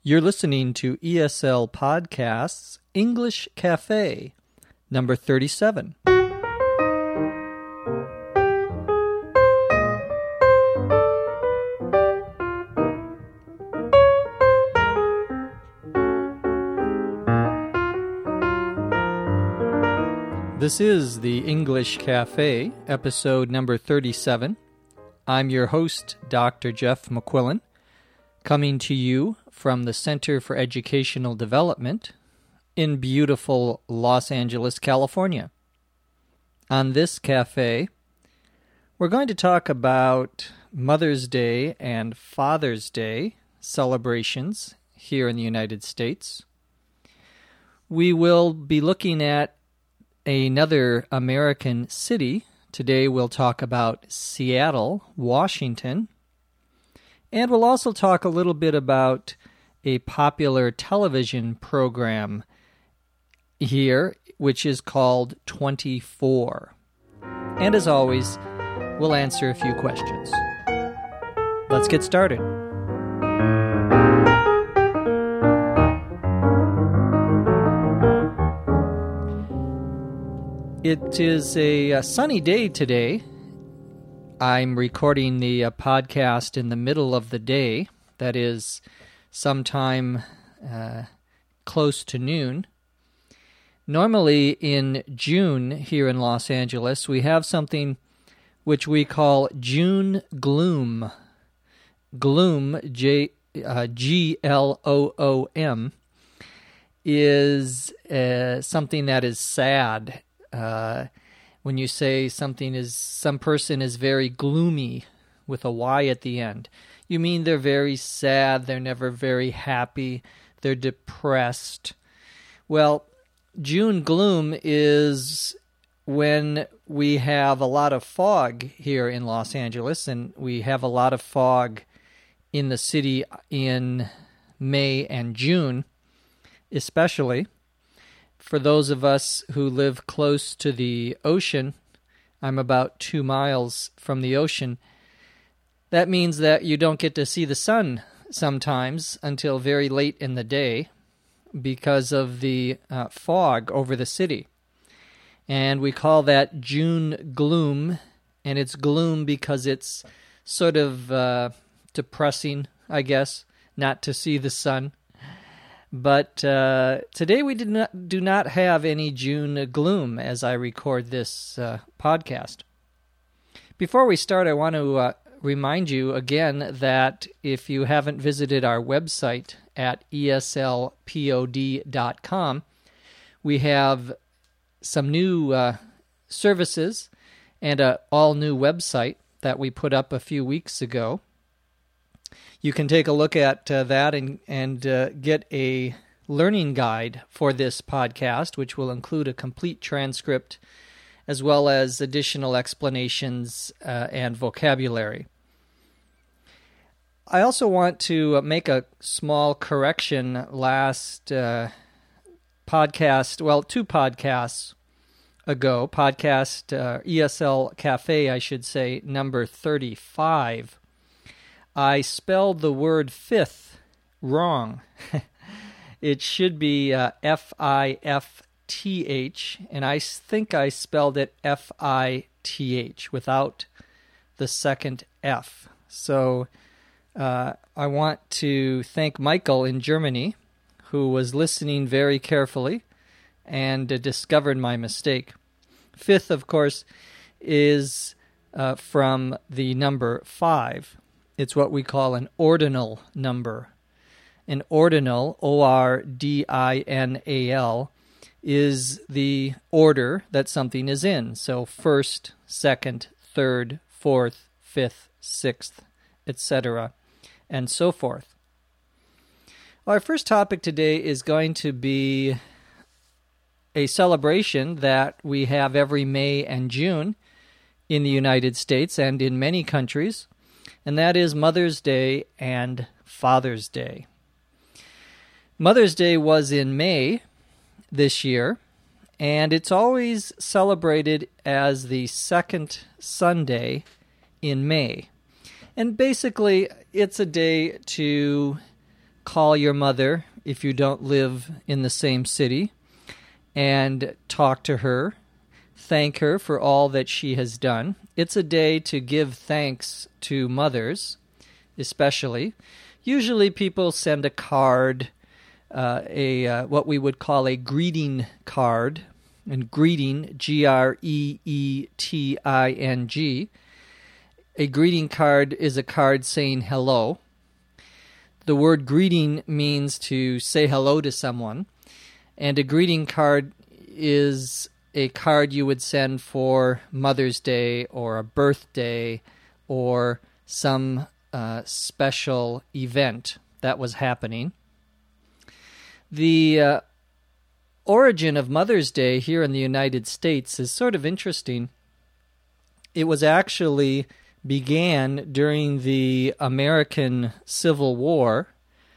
You're listening to ESL Podcasts English Cafe, number 37. This is the English Cafe, episode number 37. I'm your host, Dr. Jeff McQuillan, coming to you from the Center for Educational Development in beautiful Los Angeles, California. On this cafe, we're going to talk about Mother's Day and Father's Day celebrations here in the United States. We will be looking at another American city. Today we'll talk about Seattle, Washington. And we'll also talk a little bit about a popular television program here, which is called 24. And as always, we'll answer a few questions. Let's get started. It is a sunny day today. I'm recording the podcast in the middle of the day, that is sometime close to noon. Normally in June here in Los Angeles, we have something which we call June gloom. Gloom, G-L-O-O-M, is something that is sad. When you say some person is very gloomy with a Y at the end, you mean they're very sad, they're never very happy, they're depressed. Well, June gloom is when we have a lot of fog here in Los Angeles, and we have a lot of fog in the city in May and June, especially. For those of us who live close to the ocean, I'm about 2 miles from the ocean, that means that you don't get to see the sun sometimes until very late in the day because of the fog over the city. And we call that June gloom, and it's gloom because it's sort of depressing, I guess, not to see the sun. But today we do not have any June gloom as I record this podcast. Before we start, I want to remind you again that if you haven't visited our website at eslpod.com, we have some new services and an all-new website that we put up a few weeks ago. You can take a look at that and get a learning guide for this podcast, which will include a complete transcript as well as additional explanations and vocabulary. I also want to make a small correction. Last podcast, well, 2 podcasts ago, ESL Cafe, I should say, number 35, I spelled the word fifth wrong. It should be F-I-F-T-H, and I think I spelled it F-I-T-H without the second F. So I want to thank Michael in Germany, who was listening very carefully and discovered my mistake. Fifth, of course, is from the number 5. It's what we call an ordinal number. An ordinal, O-R-D-I-N-A-L, is the order that something is in. So first, second, third, fourth, fifth, sixth, etc., and so forth. Our first topic today is going to be a celebration that we have every May and June in the United States and in many countries, and that is Mother's Day and Father's Day. Mother's Day was in May this year, and it's always celebrated as the second Sunday in May. And basically, it's a day to call your mother if you don't live in the same city and talk to her, thank her for all that she has done. It's a day to give thanks to mothers, especially. Usually people send a card, what we would call a greeting card, and greeting, Greeting. A greeting card is a card saying hello. The word greeting means to say hello to someone, and a greeting card is a card you would send for Mother's Day or a birthday or some special event that was happening. The origin of Mother's Day here in the United States is sort of interesting. It was actually began during the American Civil War,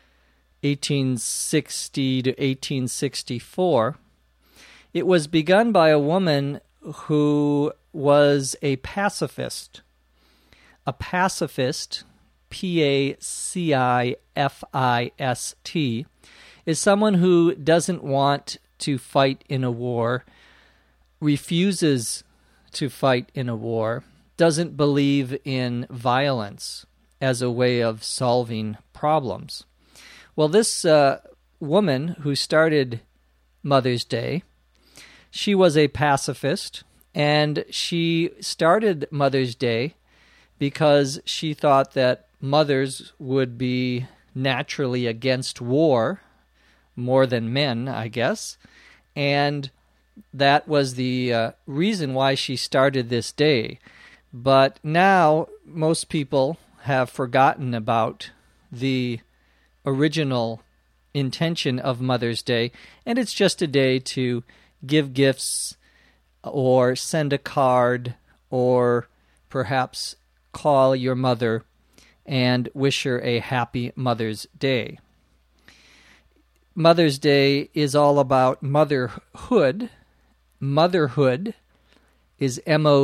1860 to 1864. It was begun by a woman who was a pacifist. A pacifist, P-A-C-I-F-I-S-T, is someone who doesn't want to fight in a war, refuses to fight in a war, doesn't believe in violence as a way of solving problems. Well, this woman who started Mother's Day, she was a pacifist, and she started Mother's Day because she thought that mothers would be naturally against war, more than men, I guess, and that was the reason why she started this day. But now most people have forgotten about the original intention of Mother's Day, and it's just a day to give gifts or send a card or perhaps call your mother and wish her a happy Mother's Day. Mother's Day is all about motherhood. Motherhood is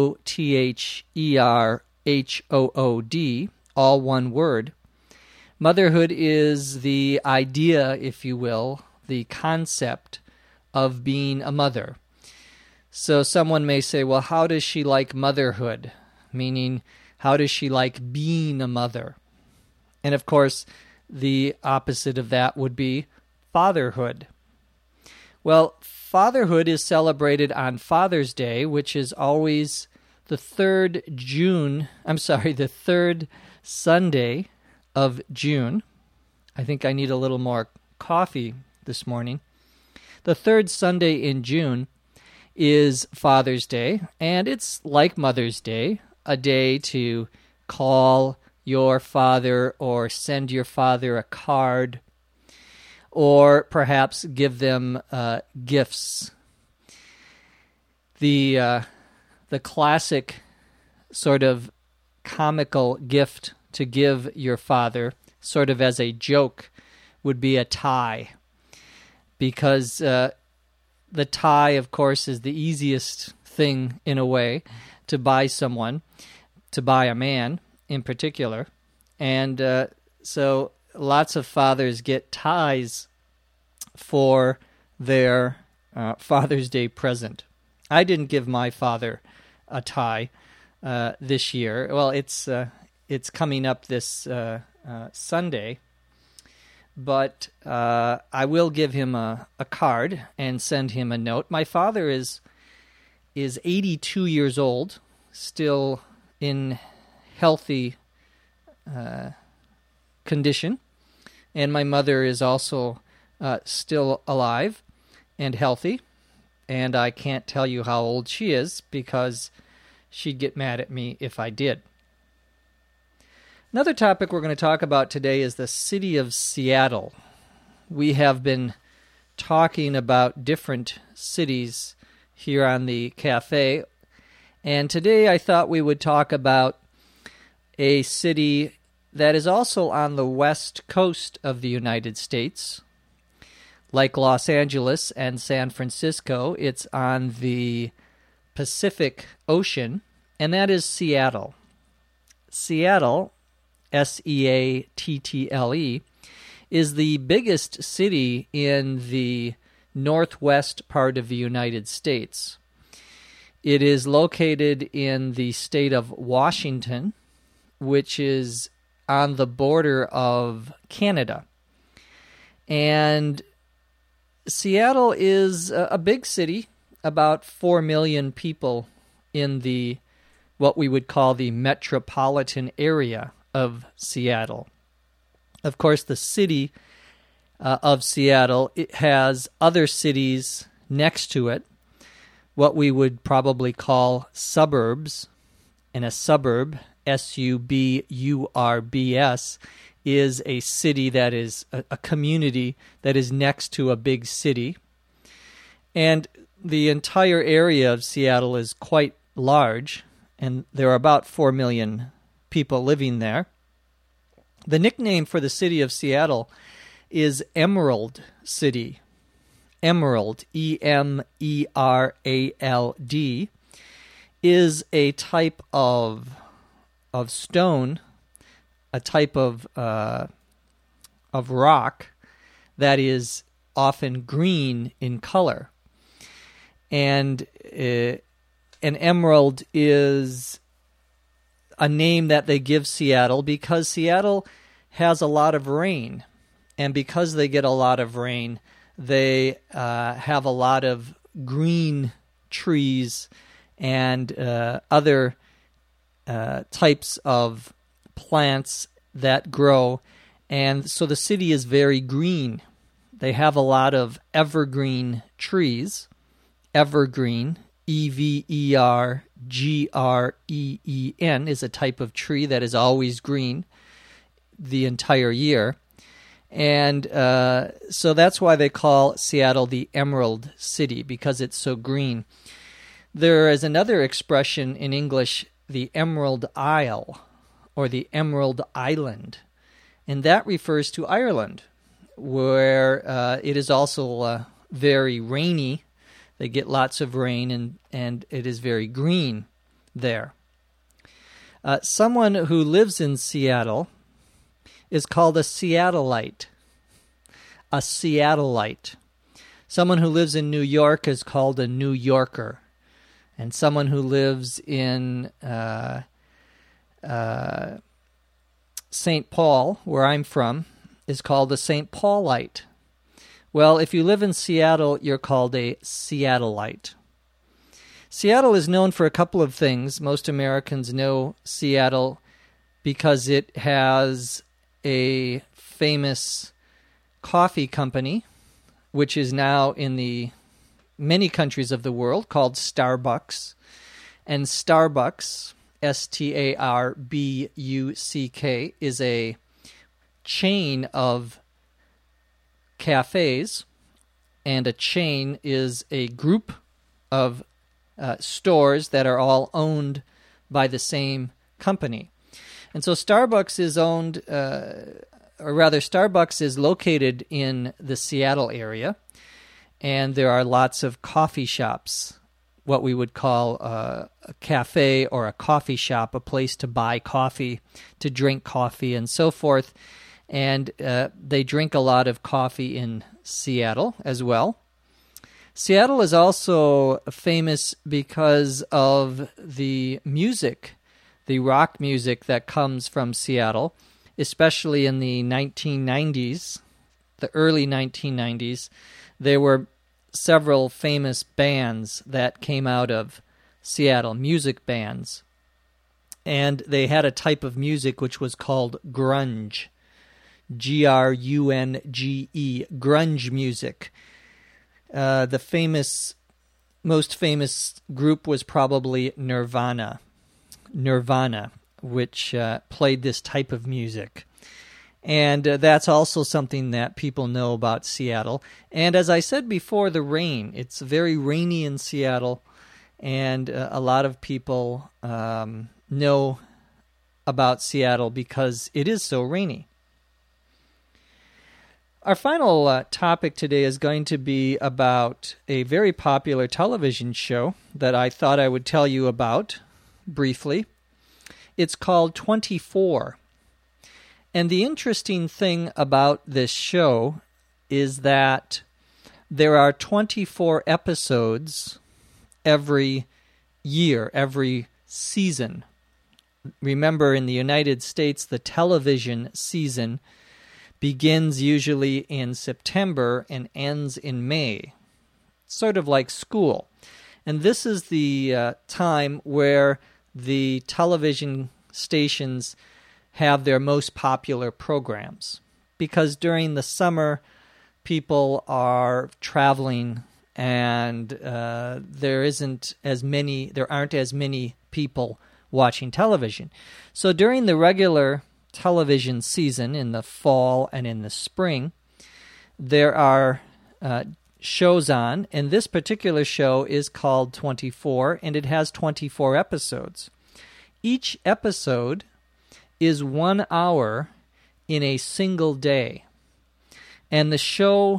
M-O-T-H-E-R-H-O-O-D, all one word. Motherhood is the idea, if you will, the concept of being a mother. So someone may say, well, how does she like motherhood? Meaning, how does she like being a mother? And of course, the opposite of that would be fatherhood. Well, fatherhood is celebrated on Father's Day, which is always the third Sunday of June. I think I need a little more coffee this morning. The third Sunday in June is Father's Day, and it's like Mother's Day, a day to call your father or send your father a card, or perhaps give them gifts. The classic sort of comical gift to give your father, sort of as a joke, would be a tie. Because the tie, of course, is the easiest thing, in a way, to buy someone, to buy a man in particular. And so lots of fathers get ties for their Father's Day present. I didn't give my father a tie this year. Well, it's coming up this Sunday, but I will give him a card and send him a note. My father is 82 years old, still in healthy condition, and my mother is also still alive and healthy, and I can't tell you how old she is because she'd get mad at me if I did. Another topic we're going to talk about today is the city of Seattle. We have been talking about different cities here on the cafe, and today I thought we would talk about a city that is also on the west coast of the United States. Like Los Angeles and San Francisco, it's on the Pacific Ocean, and that is Seattle. Seattle, S-E-A-T-T-L-E, is the biggest city in the northwest part of the United States. It is located in the state of Washington, which is on the border of Canada. And Seattle is a big city, about 4 million people in the what we would call the metropolitan area of Seattle. Of course, the city of Seattle, it has other cities next to it, what we would probably call suburbs. And a suburb, S-U-B-U-R-B-S, is a city that is a community that is next to a big city. And the entire area of Seattle is quite large, and there are about 4 million people living there. The nickname for the city of Seattle is Emerald City. Emerald, E-M-E-R-A-L-D, is a type of stone, a type of rock that is often green in color. And an emerald is a name that they give Seattle because Seattle has a lot of rain. And because they get a lot of rain, they have a lot of green trees and other types of plants that grow. And so the city is very green. They have a lot of evergreen trees. Evergreen, E-V-E-R-G-R-E-E-N, is a type of tree that is always green the entire year. And so that's why they call Seattle the Emerald City, because it's so green. There is another expression in English, the Emerald Isle, or the Emerald Island. And that refers to Ireland, where it is also very rainy. They get lots of rain, and it is very green there. Someone who lives in Seattle is called a Seattleite. A Seattleite. Someone who lives in New York is called a New Yorker. And someone who lives in St. Paul, where I'm from, is called a St. Paulite. Well, if you live in Seattle, you're called a Seattleite. Seattle is known for a couple of things. Most Americans know Seattle because it has a famous coffee company, which is now in the many countries of the world, called Starbucks. And Starbucks, S-T-A-R-B-U-C-K, is a chain of cafes, and a chain is a group of stores that are all owned by the same company. And so Starbucks is owned, Starbucks is located in the Seattle area, and there are lots of coffee shops, what we would call a cafe or a coffee shop, a place to buy coffee, to drink coffee, and so forth. And they drink a lot of coffee in Seattle as well. Seattle is also famous because of the music, the rock music that comes from Seattle, especially in the 1990s, the early 1990s. There were several famous bands that came out of Seattle, music bands. And they had a type of music which was called grunge. G-R-U-N-G-E, grunge music. The most famous group was probably Nirvana, which played this type of music. And that's also something that people know about Seattle. And as I said before, the rain. It's very rainy in Seattle, and a lot of people know about Seattle because it is so rainy. Our final topic today is going to be about a very popular television show that I thought I would tell you about briefly. It's called 24. And the interesting thing about this show is that there are 24 episodes every year, every season. Remember, in the United States, the television season begins usually in September and ends in May, sort of like school. And this is the time where the television stations have their most popular programs, because during the summer, people are traveling and there aren't as many people watching television. So during the regular television season in the fall and in the spring, there are shows on, and this particular show is called 24, and it has 24 episodes. Each episode is 1 hour in a single day, and the show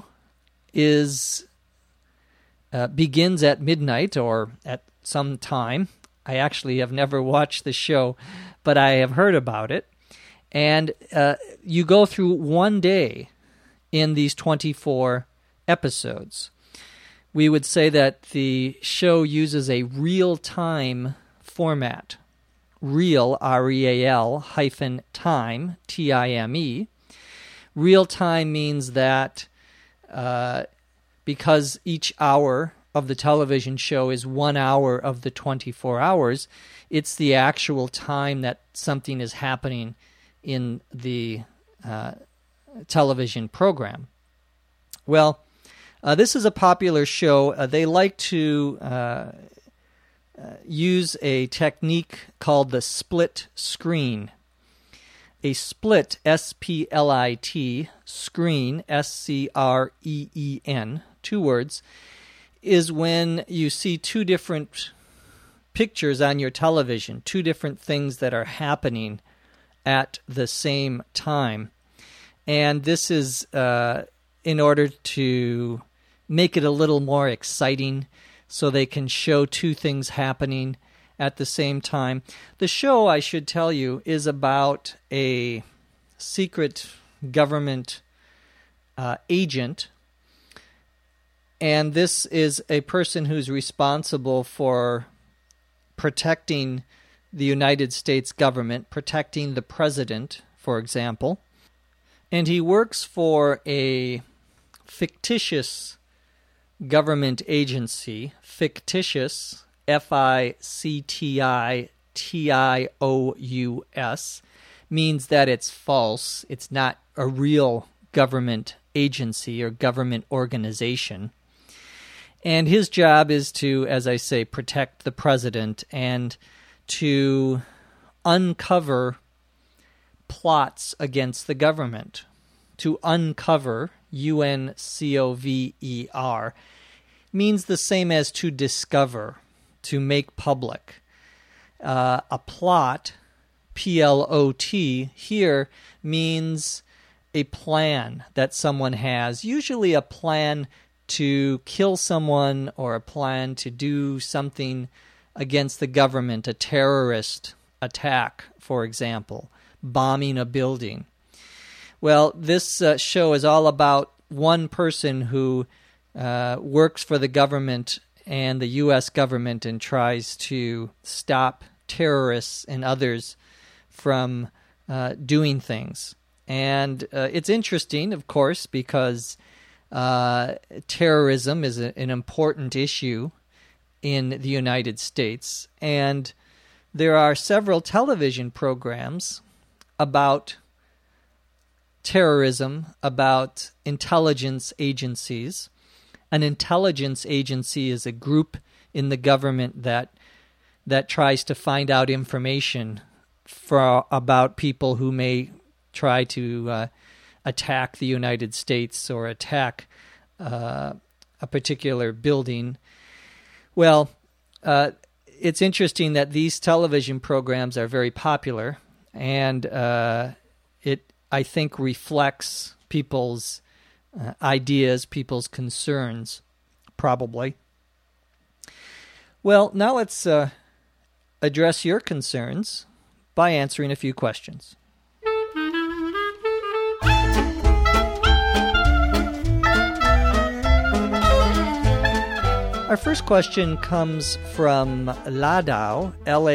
begins at midnight or at some time. I actually have never watched the show, but I have heard about it. And you go through one day in these 24 episodes. We would say that the show uses a real-time format. Real, R-E-A-L, hyphen time, T-I-M-E. Real-time means that because each hour of the television show is 1 hour of the 24 hours, it's the actual time that something is happening in the television program. Well, this is a popular show. They like to use a technique called the split screen. A split, S-P-L-I-T, screen, S-C-R-E-E-N, 2 words, is when you see 2 different pictures on your television, 2 different things that are happening at the same time. And this is in order to make it a little more exciting, so they can show 2 things happening at the same time. The show, I should tell you, is about a secret government agent, and this is a person who's responsible for protecting the United States government, protecting the president, for example. And he works for a fictitious government agency, fictitious, F-I-C-T-I-T-I-O-U-S, means that it's false. It's not a real government agency or government organization. And his job is to, as I say, protect the president and to uncover plots against the government. To uncover, U-N-C-O-V-E-R, means the same as to discover, to make public. A plot, P-L-O-T, here means a plan that someone has, usually a plan to kill someone or a plan to do something against the government, a terrorist attack, for example, bombing a building. Well, this show is all about one person who works for the government and the U.S. government and tries to stop terrorists and others from doing things. And it's interesting, of course, because terrorism is an important issue in the United States. And there are several television programs about terrorism, about intelligence agencies. An intelligence agency is a group in the government that tries to find out information about people who may try to attack the United States or attack a particular building. Well, it's interesting that these television programs are very popular, and it, I think, reflects people's ideas, people's concerns, probably. Well, now let's address your concerns by answering a few questions. Our first question comes from Ladau,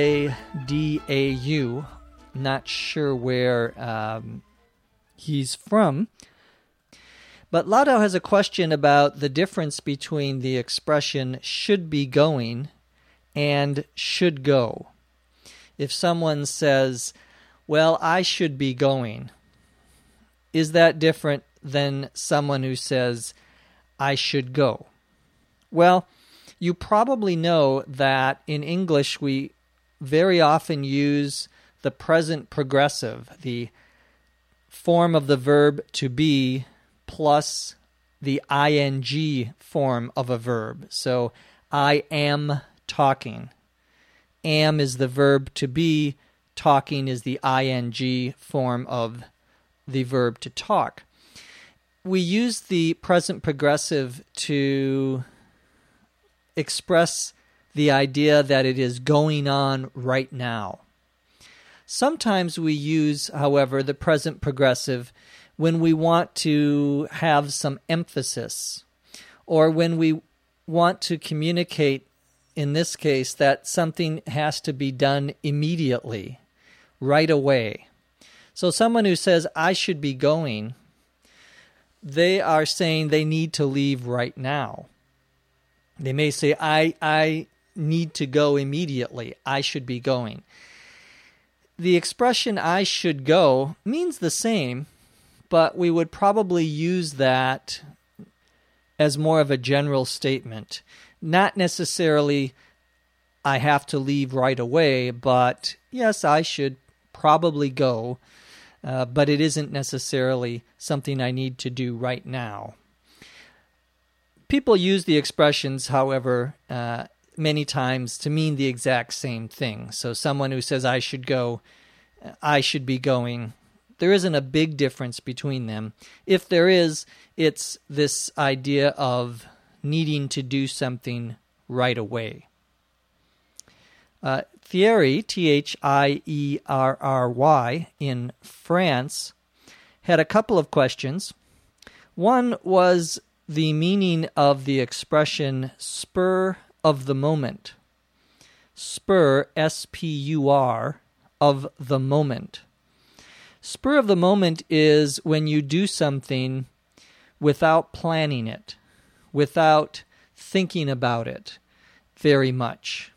Ladau. Not sure where he's from. But Ladau has a question about the difference between the expression should be going and should go. If someone says, well, I should be going, is that different than someone who says, I should go? Well, you probably know that in English we very often use the present progressive, the form of the verb to be plus the ing form of a verb. So, I am talking. Am is the verb to be. Talking is the ing form of the verb to talk. We use the present progressive to express the idea that it is going on right now. Sometimes we use, however, the present progressive when we want to have some emphasis, or when we want to communicate, in this case, that something has to be done immediately, right away. So someone who says, I should be going, they are saying they need to leave right now. They may say, I need to go immediately. I should be going. The expression I should go means the same, but we would probably use that as more of a general statement. Not necessarily I have to leave right away, but yes, I should probably go, but it isn't necessarily something I need to do right now. People use the expressions, however, many times to mean the exact same thing. So someone who says, I should go, I should be going, there isn't a big difference between them. If there is, it's this idea of needing to do something right away. Thierry, Thierry, in France, had a couple of questions. One was the meaning of the expression spur of the moment. Spur, S-P-U-R, of the moment. Spur of the moment is when you do something without planning it, without thinking about it very much.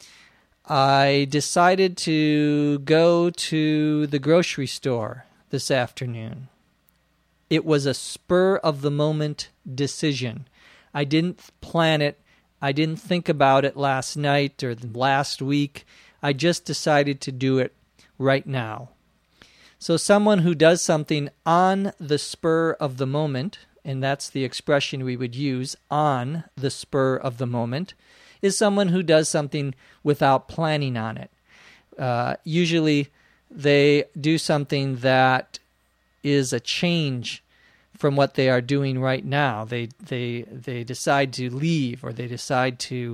I decided to go to the grocery store this afternoon. It was a spur-of-the-moment decision. I didn't plan it. I didn't think about it last night or last week. I just decided to do it right now. So someone who does something on the spur of the moment, and that's the expression we would use, on the spur of the moment, is someone who does something without planning on it. Usually they do something that is a change from what they are doing right now. They decide to leave, or they decide to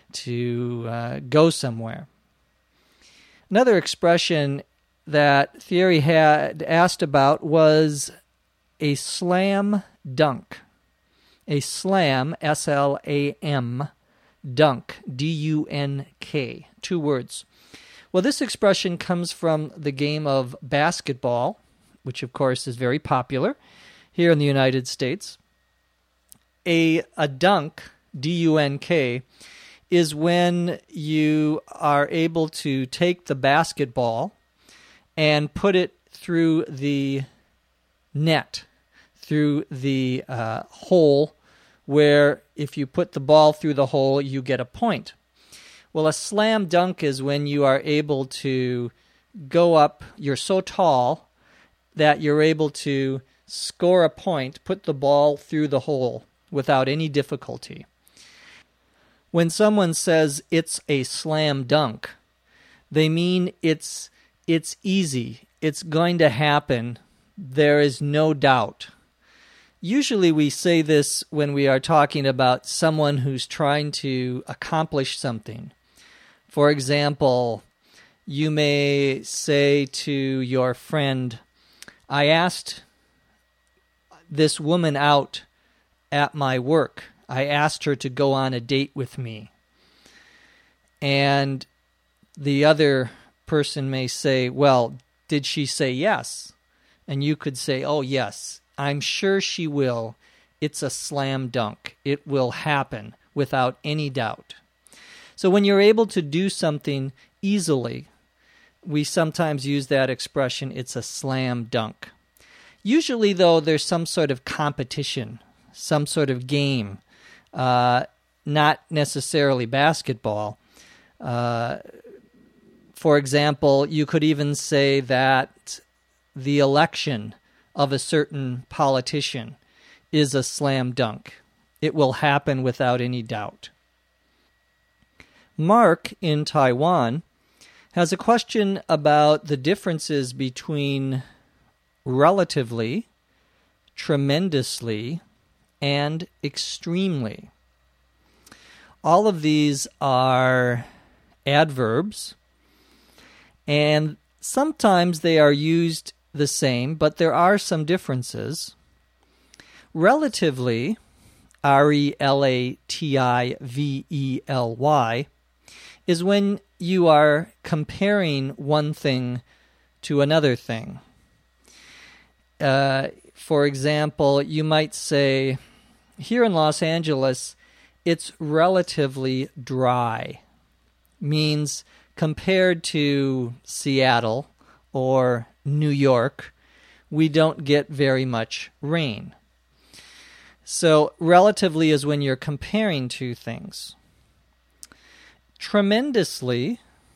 go somewhere. Another expression that Thierry had asked about was a slam dunk. A slam, S-L-A-M, dunk, D-U-N-K, 2 words. Well, this expression comes from the game of basketball, which of course is very popular here in the United States. A dunk, D-U-N-K, is when you are able to take the basketball and put it through the net, through the hole, where if you put the ball through the hole, you get a point. Well, a slam dunk is when you are able to go up, you're so tall that you're able to score a point, put the ball through the hole without any difficulty. When someone says it's a slam dunk, they mean it's easy, it's going to happen, there is no doubt. Usually we say this when we are talking about someone who's trying to accomplish something. For example, you may say to your friend, I asked this woman out at my work I asked her to go on a date with me. And the other person may say, well, did she say yes? And you could say, oh, yes, I'm sure she will. It's a slam dunk. It will happen without any doubt. So when you're able to do something easily, we sometimes use that expression, it's a slam dunk. Usually, though, there's some sort of competition, some sort of game, not necessarily basketball. For example, you could even say that the election of a certain politician is a slam dunk. It will happen without any doubt. Mark in Taiwan has a question about the differences between relatively, tremendously, and extremely. All of these are adverbs, and sometimes they are used the same, but there are some differences. Relatively, relatively, is when you are comparing one thing to another thing. For example, you might say, here in Los Angeles, it's relatively dry. Means compared to Seattle or New York, we don't get very much rain. So relatively is when you're comparing two things. Tremendously,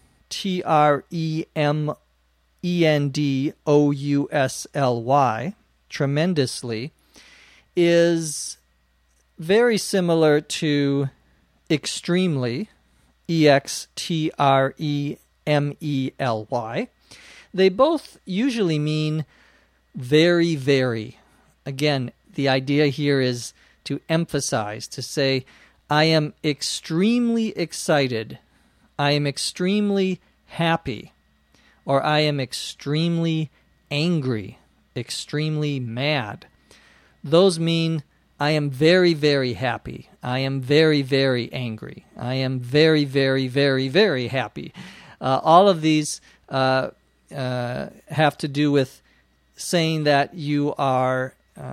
tremendously, tremendously, is very similar to extremely, extremely. They both usually mean very, very. Again, the idea here is to emphasize, to say, I am extremely excited, I am extremely happy, or I am extremely angry, extremely mad. Those mean I am very, very happy. I am very, very angry. I am very, very, very, very happy. All of these have to do with saying that you are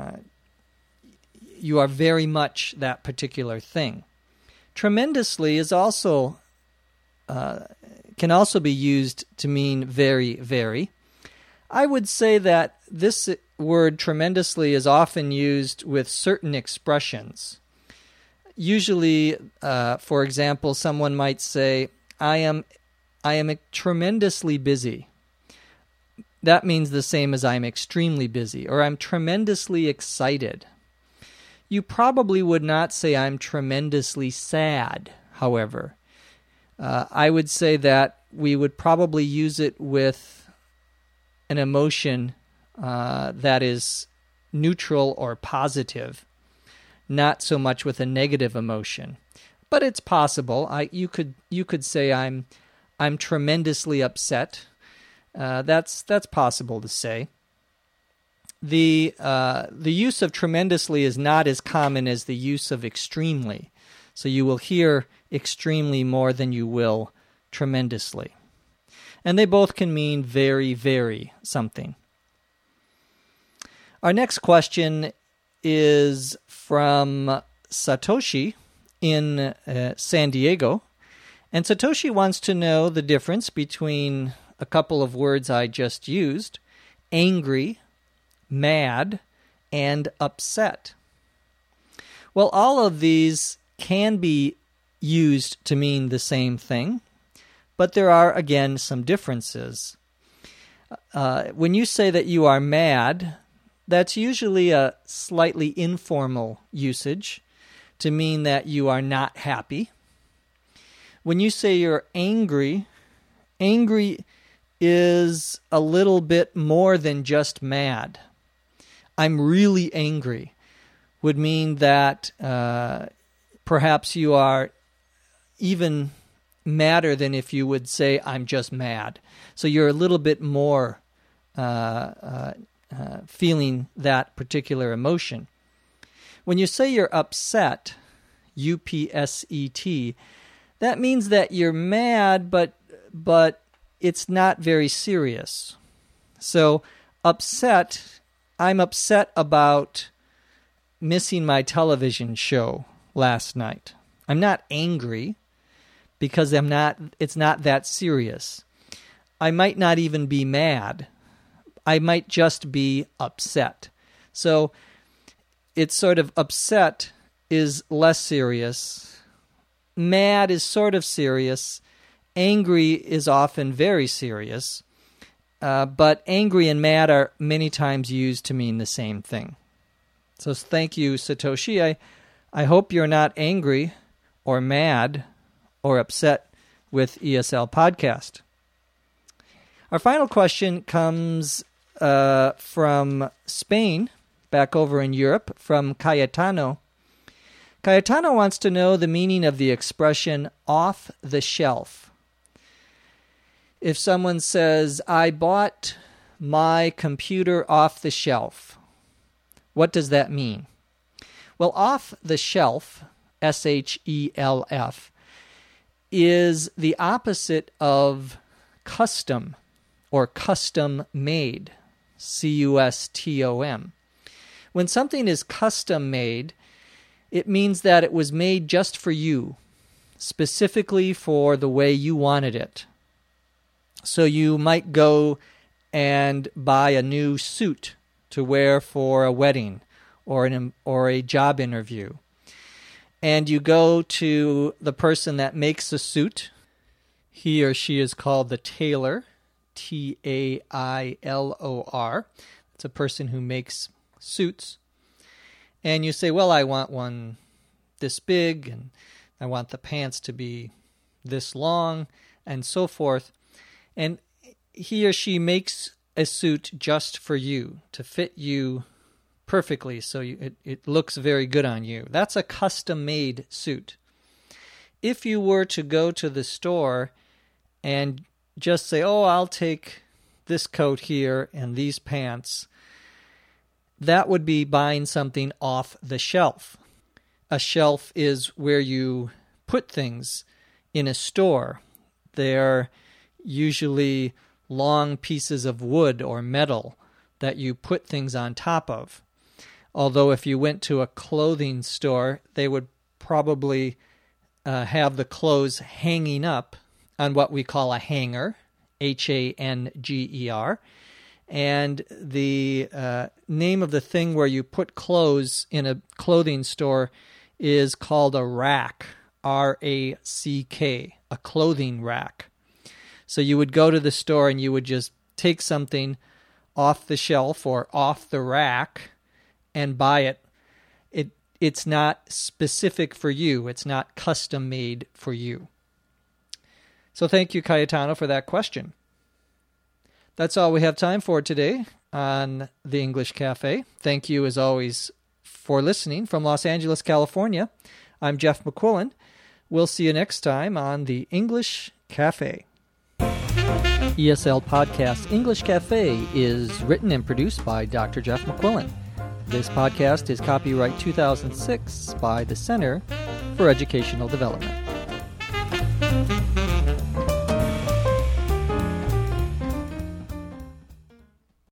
very much that particular thing. Tremendously is also can also be used to mean very, very. I would say that this word tremendously is often used with certain expressions. Usually, for example, someone might say, I am tremendously busy. That means the same as I'm extremely busy, or I'm tremendously excited. You probably would not say I'm tremendously sad, however. I would say that we would probably use it with an emotion that is neutral or positive, not so much with a negative emotion. But it's possible. You could say I'm tremendously upset. That's possible to say. The use of tremendously is not as common as the use of extremely. So you will hear extremely more than you will tremendously. And they both can mean very, very something. Our next question is from Satoshi in San Diego. And Satoshi wants to know the difference between a couple of words I just used, angry, mad, and upset. Well, all of these can be used to mean the same thing, but there are, again, some differences. When you say that you are mad, that's usually a slightly informal usage to mean that you are not happy. When you say you're angry, angry is a little bit more than just mad. I'm really angry would mean that perhaps you are even madder than if you would say, I'm just mad. So you're a little bit more feeling that particular emotion. When you say you're upset, upset. That means that you're mad, but it's not very serious. So upset, I'm upset about missing my television show last night. I'm not angry because it's not that serious. I might not even be mad. I might just be upset. So it's sort of upset is less serious. Mad is sort of serious. Angry is often very serious. But angry and mad are many times used to mean the same thing. So thank you, Satoshi. I hope you're not angry or mad or upset with ESL Podcast. Our final question comes from Spain, back over in Europe, from Cayetano. Cayetano wants to know the meaning of the expression off the shelf. If someone says, I bought my computer off the shelf, what does that mean? Well, off the shelf, S-H-E-L-F, is the opposite of custom or custom made, C-U-S-T-O-M. When something is custom made, it means that it was made just for you, specifically for the way you wanted it. So you might go and buy a new suit to wear for a wedding or a job interview. And you go to the person that makes the suit. He or she is called the tailor, T-A-I-L-O-R. It's a person who makes suits. And you say, well, I want one this big, and I want the pants to be this long, and so forth. And he or she makes a suit just for you, to fit you perfectly, so it looks very good on you. That's a custom-made suit. If you were to go to the store and just say, oh, I'll take this coat here and these pants, that would be buying something off the shelf. A shelf is where you put things in a store. They're usually long pieces of wood or metal that you put things on top of. Although if you went to a clothing store, they would probably have the clothes hanging up on what we call a hanger, H-A-N-G-E-R. And the name of the thing where you put clothes in a clothing store is called a rack, R-A-C-K, a clothing rack. So you would go to the store and you would just take something off the shelf or off the rack and buy it. It's not specific for you. It's not custom made for you. So thank you, Cayetano, for that question. That's all we have time for today on The English Cafe. Thank you, as always, for listening. From Los Angeles, California, I'm Jeff McQuillan. We'll see you next time on The English Cafe. ESL Podcast English Cafe is written and produced by Dr. Jeff McQuillan. This podcast is copyright 2006 by the Center for Educational Development.